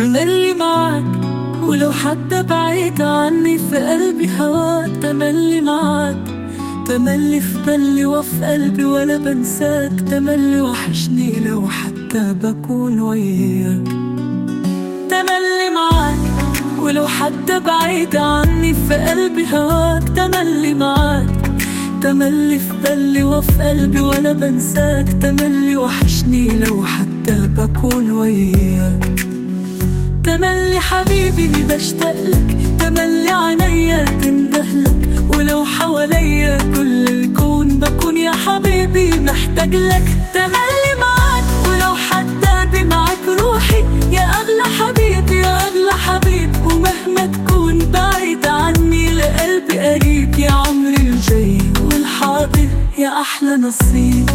تملي معاك ولو حتى بعيد عني، في قلبي هواك تملي معاك. تملي في بالي وفي قلبي ولا بنساك، تملي وحشني لو حتى بكون وياك. تملي معاك ولو حتى بعيد عني، في قلبي هواك تملي معاك. تملي في بالي وفي قلبي ولا بنساك، تملي وحشني لو حتى بكون وياك. تملي حبيبي بشتاقلك، تملي عينيا تندهلك، ولو حواليا كل الكون بكون يا حبيبي محتاجلك. تملي معاك ولو حتى معاك روحي، يا أغلى حبيب يا أغلى حبيب. ومهما تكون بعيد عني لقلبي قريب، يا عمري الجاي والحاضر يا أحلى نصيب.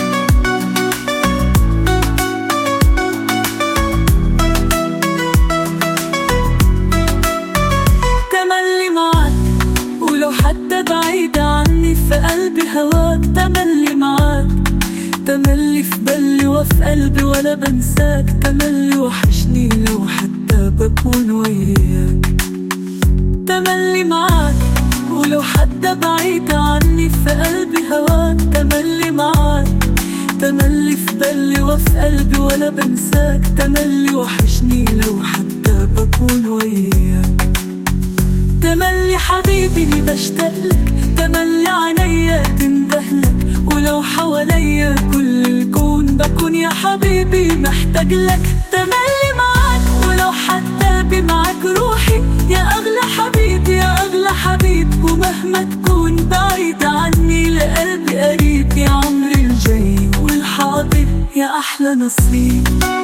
ولو حتى بعيد عني، في قلبي هواك تملي معاك. تملي في بالي وفي قلبي ولا بنساك، تملي وحشني لو حتى بكون وياك. تملي معاك ولو حتى بعيد عني، في قلبي هواك تملي معاك. تملي في بالي وفي قلبي ولا بنساك، تملي وحشني لو حتى بكون وياك. تملي حبيبي بشتاقلك، تملي عينيا تندهلك، ولو حواليا كل الكون بكون يا حبيبي محتاجلك. تملي معاك ولو حتى معاك روحي، يا أغلى حبيب يا أغلى حبيب. ومهما تكون بعيد عني لقلبي قريب، يا عمري الجاي والحاضر يا أحلى نصيب.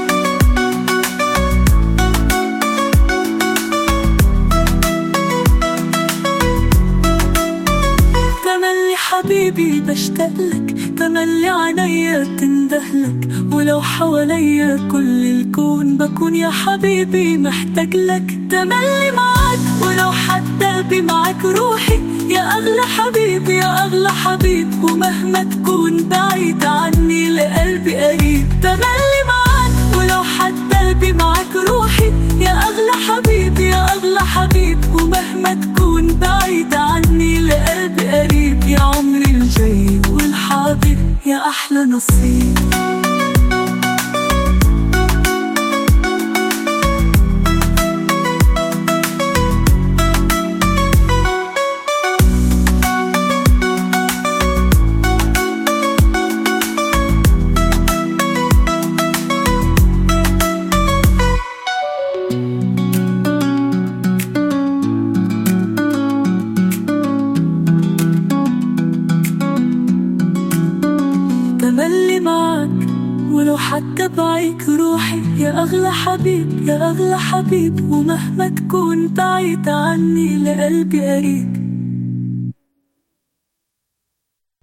حبيبي بشتاقلك، تملي عينيا تندهلك، ولو حواليا كل الكون بكون يا حبيبي محتاجلك. تملي معاك ولو حتى معاك روحي، يا أغلى حبيب يا أغلى حبيب. ومهما تكون بعيد عني لقلبي قريب، تملي معاك ولو حتى معاك روحي، يا أغلى حبيب يا أغلى حبيب. ومهما تكون بعيد عني لقلبي قريب، يا عمري الجاي والحاضر يا أحلى نصيب. تملي معاك ولو حتى بعيد روحي، يا أغلى حبيب يا أغلى حبيب. ومهما تكون بعيد عني لقلبي قريب،